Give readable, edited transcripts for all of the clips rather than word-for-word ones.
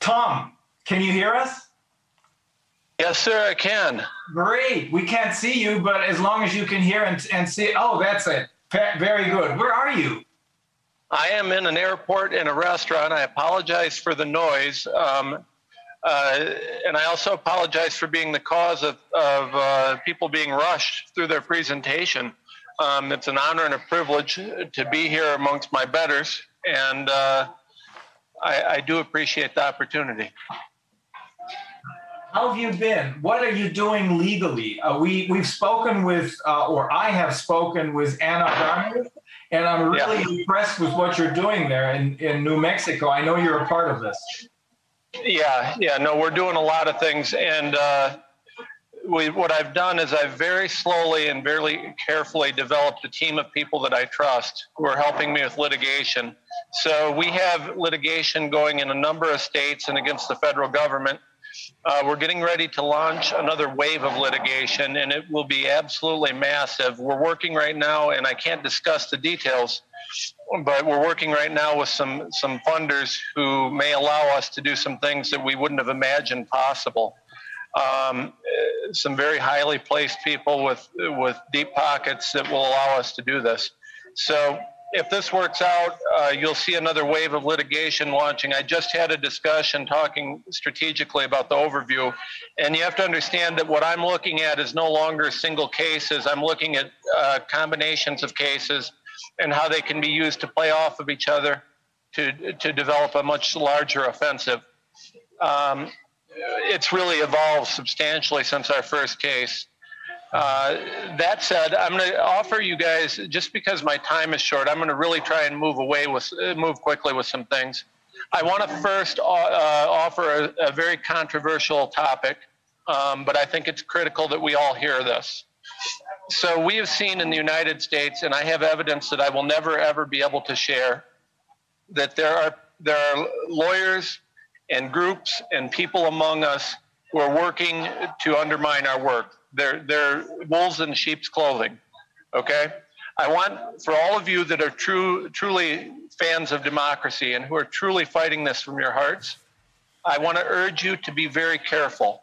Tom, can you hear us? Yes, sir, I can. Great. We can't see you, but as long as you can hear and see, oh, that's it. Very good. Where are you? I am in an airport in a restaurant. I apologize for the noise. And I also apologize for being the cause of people being rushed through their presentation. It's an honor and a privilege to be here amongst my betters, and I do appreciate the opportunity. How have you been? What are you doing legally? We've spoken with, or I have spoken with Ana Garner, and I'm really impressed with what you're doing there in New Mexico. I know you're a part of this. No, we're doing a lot of things, and what I've done is I've very slowly and very carefully developed a team of people that I trust who are helping me with litigation. So we have litigation going in a number of states and against the federal government. We're getting ready to launch another wave of litigation, and it will be absolutely massive. We're working right now, and I can't discuss the details, but we're working right now with some funders who may allow us to do some things that we wouldn't have imagined possible. Some very highly placed people with deep pockets that will allow us to do this. So if this works out, you'll see another wave of litigation launching. I just had a discussion talking strategically about the overview, and you have to understand that what I'm looking at is no longer single cases. I'm looking at combinations of cases and how they can be used to play off of each other to develop a much larger offensive. It's really evolved substantially since our first case. That said, I'm going to offer you guys, just because my time is short, I'm going to really try and move quickly with some things. I want to first offer a very controversial topic, but I think it's critical that we all hear this. So we have seen in the United States, and I have evidence that I will never ever be able to share, that there are lawyers and groups and people among us who are working to undermine our work. They're wolves in sheep's clothing, okay? I want, for all of you that are truly fans of democracy and who are truly fighting this from your hearts, I want to urge you to be very careful.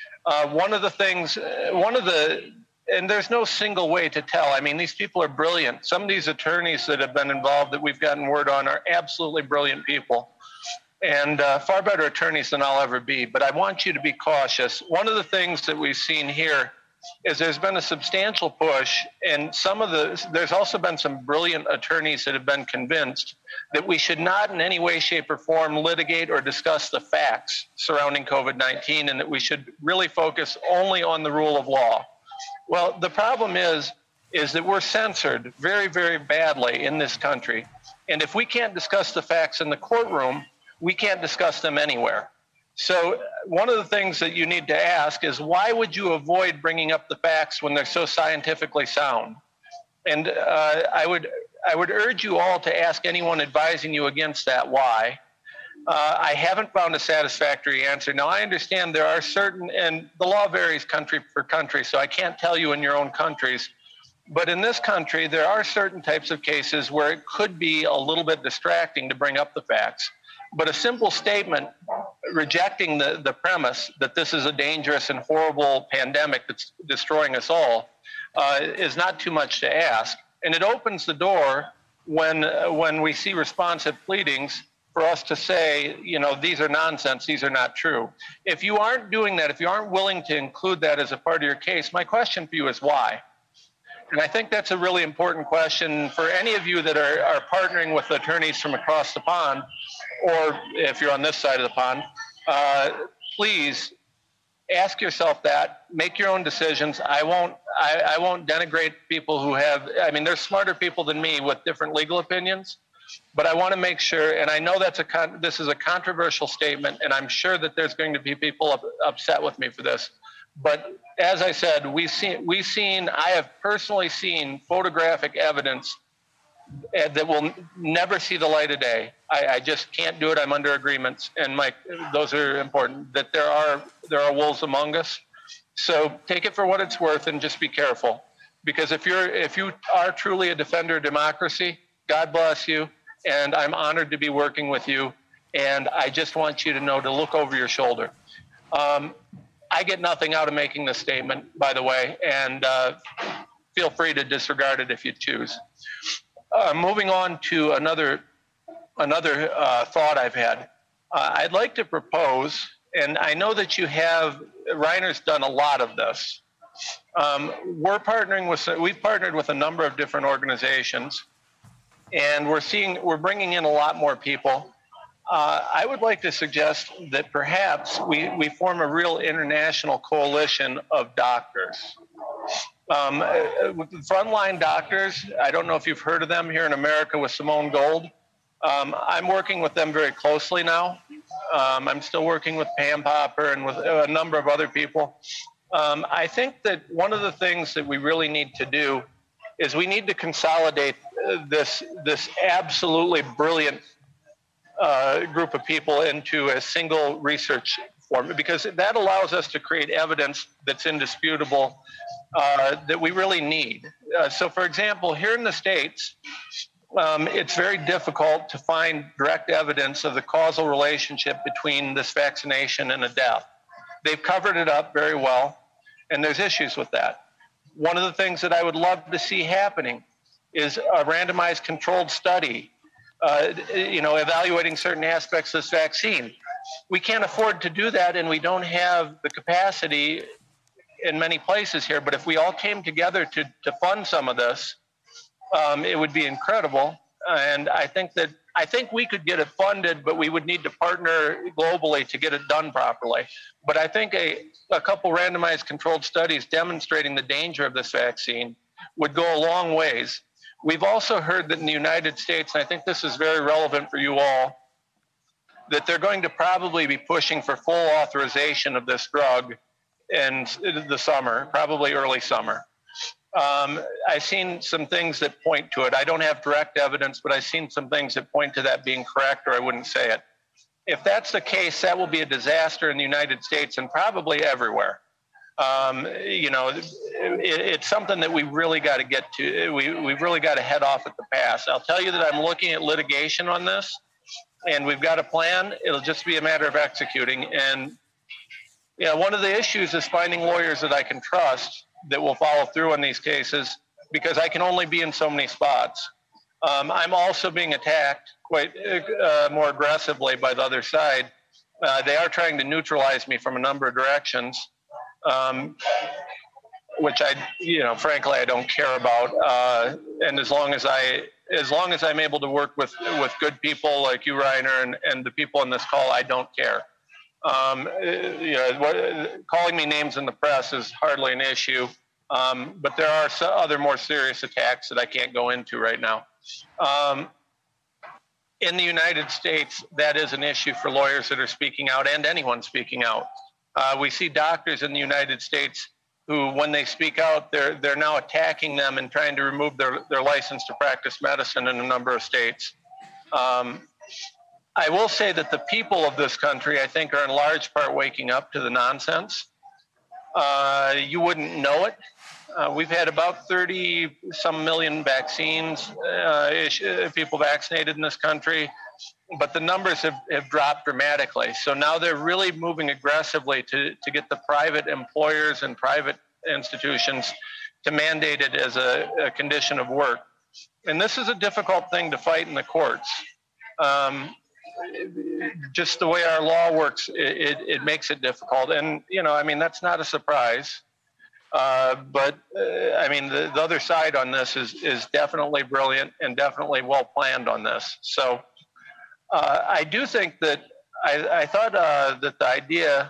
And there's no single way to tell. I mean, these people are brilliant. Some of these attorneys that have been involved that we've gotten word on are absolutely brilliant people, and far better attorneys than I'll ever be. But I want you to be cautious. One of the things that we've seen here is there's been a substantial push, and there's also been some brilliant attorneys that have been convinced that we should not in any way, shape, or form litigate or discuss the facts surrounding COVID-19, and that we should really focus only on the rule of law. Well, the problem is that we're censored very, very badly in this country. And if we can't discuss the facts in the courtroom, we can't discuss them anywhere. So one of the things that you need to ask is, why would you avoid bringing up the facts when they're so scientifically sound? And I would urge you all to ask anyone advising you against that why. I haven't found a satisfactory answer. Now, I understand there are certain, and the law varies country per country, so I can't tell you in your own countries. But in this country, there are certain types of cases where it could be a little bit distracting to bring up the facts. But a simple statement rejecting the premise that this is a dangerous and horrible pandemic that's destroying us all is not too much to ask. And it opens the door when we see responsive pleadings for us to say, you know, these are nonsense, these are not true. If you aren't doing that, if you aren't willing to include that as a part of your case, my question for you is why? And I think that's a really important question for any of you that are partnering with attorneys from across the pond, or if you're on this side of the pond, please ask yourself that, make your own decisions. I won't denigrate people who have, I mean, there's smarter people than me with different legal opinions, but I want to make sure, and I know this is a controversial statement, and I'm sure that there's going to be people upset with me for this. But as I said, I have personally seen photographic evidence that will never see the light of day. I just can't do it. I'm under agreements, and those are important, that there are wolves among us. So take it for what it's worth and just be careful. Because if you are truly a defender of democracy, God bless you, and I'm honored to be working with you. And I just want you to know to look over your shoulder. I get nothing out of making this statement, by the way, and feel free to disregard it if you choose. Moving on to another thought I've had. I'd like to propose, and I know that Reiner's done a lot of this. We've partnered with a number of different organizations, and we're bringing in a lot more people. I would like to suggest that perhaps we form a real international coalition of doctors. Frontline doctors, I don't know if you've heard of them here in America with Simone Gold. I'm working with them very closely now. I'm still working with Pam Popper and with a number of other people. I think that one of the things that we really need to do is we need to consolidate this absolutely brilliant group of people into a single research form, because that allows us to create evidence that's indisputable that we really need. So, for example, here in the States, it's very difficult to find direct evidence of the causal relationship between this vaccination and a death. They've covered it up very well, and there's issues with that. One of the things that I would love to see happening is a randomized controlled study, evaluating certain aspects of this vaccine. We can't afford to do that, and we don't have the capacity in many places here. But if we all came together to fund some of this, it would be incredible. And I think we could get it funded, but we would need to partner globally to get it done properly. But I think a couple randomized controlled studies demonstrating the danger of this vaccine would go a long ways. We've also heard that in the United States, and I think this is very relevant for you all, that they're going to probably be pushing for full authorization of this drug in the summer, probably early summer. I've seen some things that point to it. I don't have direct evidence, but I've seen some things that point to that being correct, or I wouldn't say it. If that's the case, that will be a disaster in the United States and probably everywhere. It's something that we really got to get to. We've really got to head off at the pass. I'll tell you that I'm looking at litigation on this, and we've got a plan. It'll just be a matter of executing. And one of the issues is finding lawyers that I can trust that will follow through on these cases, because I can only be in so many spots. I'm also being attacked quite more aggressively by the other side. They are trying to neutralize me from a number of directions, which frankly, I don't care about. And as long as I'm able to work with good people like you, Reiner, and the people on this call, I don't care. Calling me names in the press is hardly an issue, but there are other more serious attacks that I can't go into right now. In the United States, that is an issue for lawyers that are speaking out and anyone speaking out. We see doctors in the United States who, when they speak out, they're now attacking them and trying to remove their license to practice medicine in a number of states. I will say that the people of this country, I think, are in large part waking up to the nonsense. You wouldn't know it. We've had about 30-some million vaccines, people vaccinated in this country, but the numbers have dropped dramatically. So now they're really moving aggressively to get the private employers and private institutions to mandate it as a condition of work. And this is a difficult thing to fight in the courts. Just the way our law works, it makes it difficult. And, that's not a surprise. But the other side on this is definitely brilliant and definitely well planned on this. So I do think that I thought that the idea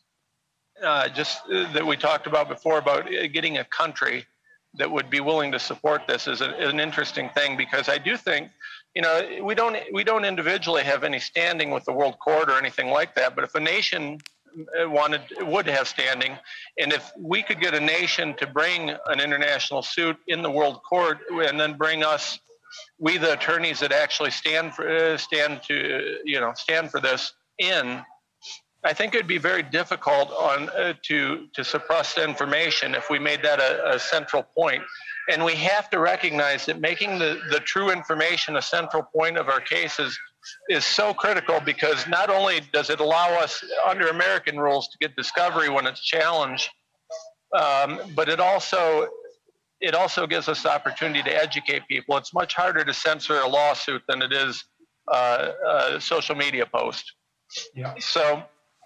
that we talked about before about getting a country that would be willing to support this is an interesting thing, because I do think, we don't individually have any standing with the World Court or anything like that. But if a nation would have standing, and if we could get a nation to bring an international suit in the World Court and then bring us, we the attorneys that actually stand for this in, I think it'd be very difficult to suppress the information if we made that a central point. And we have to recognize that making the true information a central point of our cases is so critical, because not only does it allow us under American rules to get discovery when it's challenged, but it also gives us the opportunity to educate people. It's much harder to censor a lawsuit than it is a social media post. Yeah. So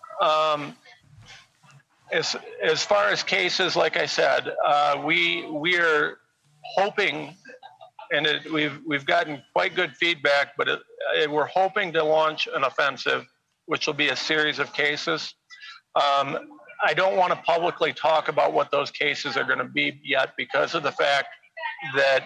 as far as cases, like I said, we're hoping, and we've gotten quite good feedback, but we're hoping to launch an offensive, which will be a series of cases. I don't want to publicly talk about what those cases are going to be yet, because of the fact that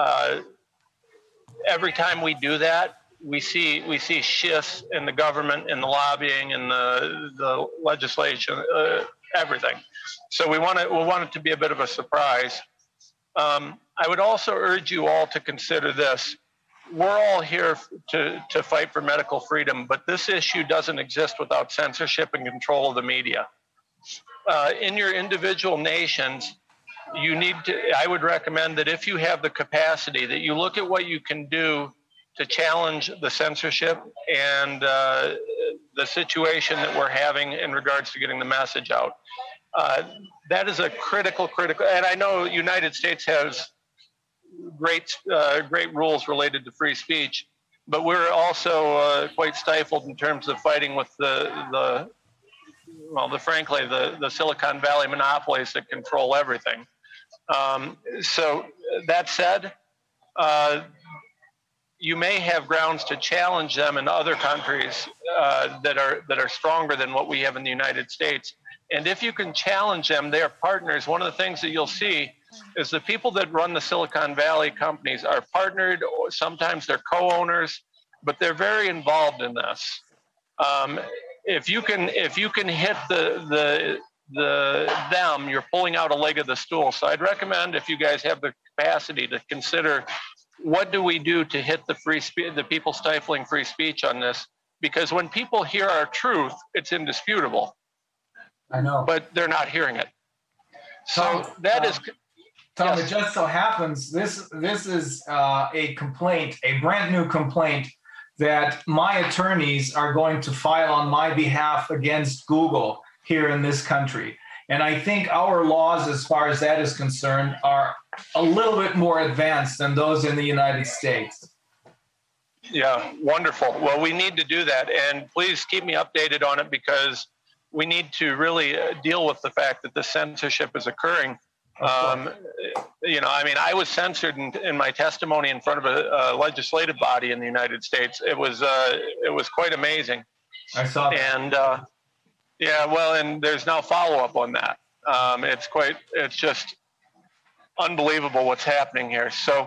every time we do that, we see shifts in the government, in the lobbying, in the legislation, everything. So we want it to be a bit of a surprise. I would also urge you all to consider this. We're all here to fight for medical freedom, but this issue doesn't exist without censorship and control of the media. In your individual nations, I would recommend that if you have the capacity, that you look at what you can do to challenge the censorship and the situation that we're having in regards to getting the message out. That is a critical, and I know the United States has great rules related to free speech, but we're also quite stifled in terms of fighting with frankly, the Silicon Valley monopolies that control everything. So that said, you may have grounds to challenge them in other countries that are stronger than what we have in the United States. And if you can challenge them, they are partners. One of the things that you'll see is the people that run the Silicon Valley companies are partnered, or sometimes they're co-owners, but they're very involved in this. If you can hit them, you're pulling out a leg of the stool. So I'd recommend, if you guys have the capacity, to consider, what do we do to hit the people stifling free speech on this? Because when people hear our truth, it's indisputable. I know. But they're not hearing it. So Tom, yes. It just so happens this is a complaint, a brand new complaint, that my attorneys are going to file on my behalf against Google here in this country. And I think our laws, as far as that is concerned, are a little bit more advanced than those in the United States. Yeah, wonderful. Well, we need to do that. And please keep me updated on it, because we need to really deal with the fact that the censorship is occurring. I was censored in my testimony in front of a legislative body in the United States. It was quite amazing. I saw that. And and there's now follow-up on that. It's just unbelievable what's happening here. So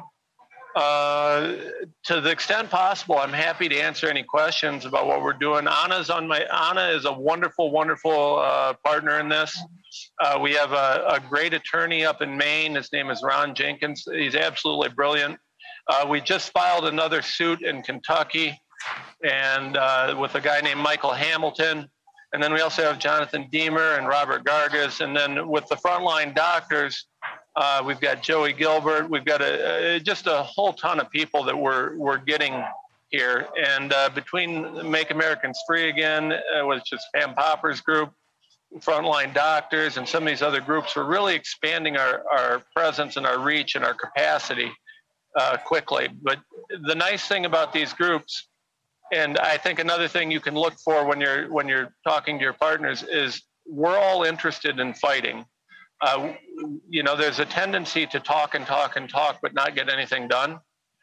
to the extent possible, I'm happy to answer any questions about what we're doing. Anna is a wonderful, wonderful partner in this. We have a great attorney up in Maine. His name is Ron Jenkins. He's absolutely brilliant. We just filed another suit in Kentucky, and with a guy named Michael Hamilton. And then we also have Jonathan Deemer and Robert Gargas. And then with the frontline doctors, we've got Joey Gilbert. We've got just a whole ton of people that we're getting here. And between Make Americans Free Again, which is Pam Popper's group, Frontline Doctors, and some of these other groups, we're really expanding our presence and our reach and our capacity quickly. But the nice thing about these groups, and I think another thing you can look for when you're talking to your partners, is we're all interested in fighting. There's a tendency to talk and talk and talk, but not get anything done.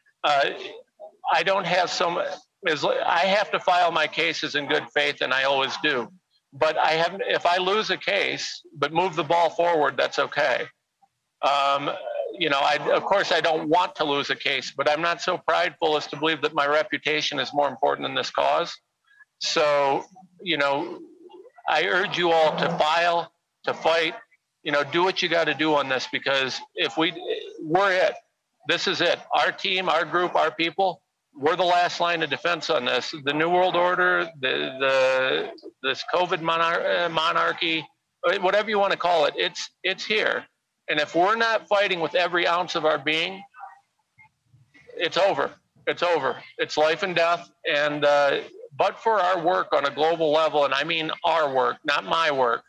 I don't have I have to file my cases in good faith, and I always do. But if I lose a case, but move the ball forward, that's okay. Of course, I don't want to lose a case, but I'm not so prideful as to believe that my reputation is more important than this cause. So, I urge you all to file, to fight, do what you got to do on this, because if we're it. This is it. Our team, our group, our people, we're the last line of defense on this. The New World Order, this COVID monarchy, whatever you want to call it, it's here. And if we're not fighting with every ounce of our being, it's over. It's over. It's life and death. And but for our work on a global level, and I mean our work, not my work,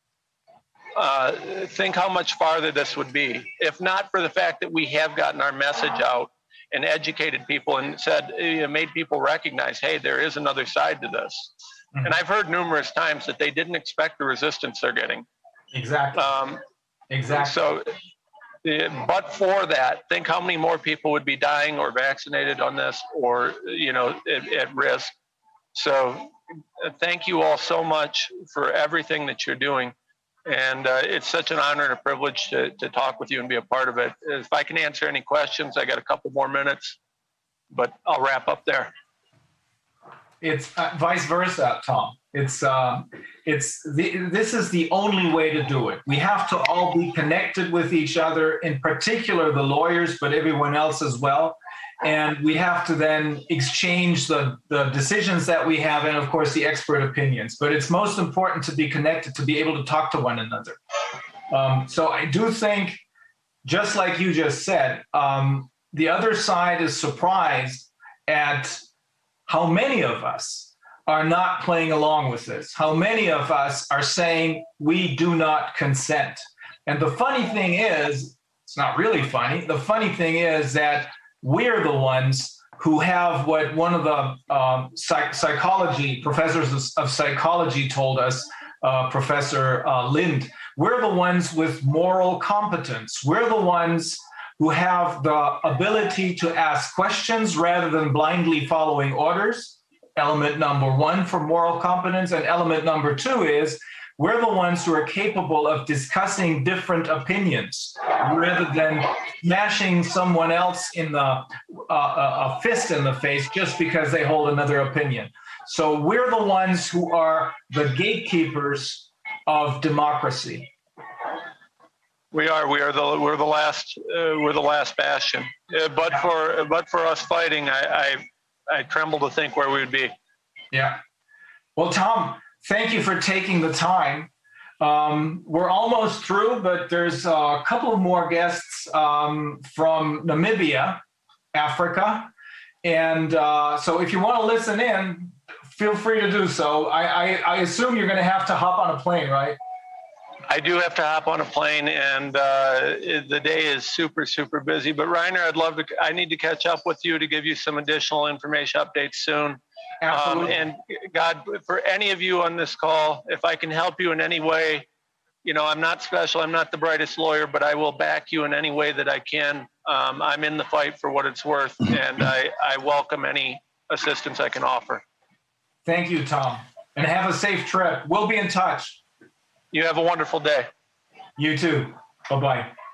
think how much farther this would be. If not for the fact that we have gotten our message out and educated people and said, made people recognize, hey, there is another side to this. And I've heard numerous times that they didn't expect the resistance they're getting. Exactly. Exactly. So, but for that, think how many more people would be dying or vaccinated on this, or at risk. So, thank you all so much for everything that you're doing, and it's such an honor and a privilege to talk with you and be a part of it. If I can answer any questions, I got a couple more minutes, but I'll wrap up there. It's vice versa, Tom. This is the only way to do it. We have to all be connected with each other, in particular the lawyers, but everyone else as well. And we have to then exchange the decisions that we have and, of course, the expert opinions. But it's most important to be connected, to be able to talk to one another. So I do think, just like you just said, the other side is surprised at how many of us are not playing along with this, how many of us are saying we do not consent. And the funny thing is, it's not really funny, the funny thing is that we're the ones who have what one of the psychology professors of psychology told us, Professor Lind. We're the ones with moral competence. We're the ones who have the ability to ask questions rather than blindly following orders. Element number one for moral competence. And element number two is we're the ones who are capable of discussing different opinions rather than smashing someone else in a fist in the face just because they hold another opinion. So we're the ones who are the gatekeepers of democracy. We're the last bastion. But for us fighting, I tremble to think where we would be. Yeah. Well, Tom, thank you for taking the time. We're almost through, but there's a couple of more guests from Namibia, Africa. And so if you want to listen in, feel free to do so. I assume you're going to have to hop on a plane, right? I do have to hop on a plane, and the day is super, super busy. But Reiner, I need to catch up with you to give you some additional information updates soon. Absolutely. And God, for any of you on this call, if I can help you in any way, I'm not special, I'm not the brightest lawyer, but I will back you in any way that I can. I'm in the fight for what it's worth, and I welcome any assistance I can offer. Thank you, Tom. And have a safe trip. We'll be in touch. You have a wonderful day. You too. Bye-bye.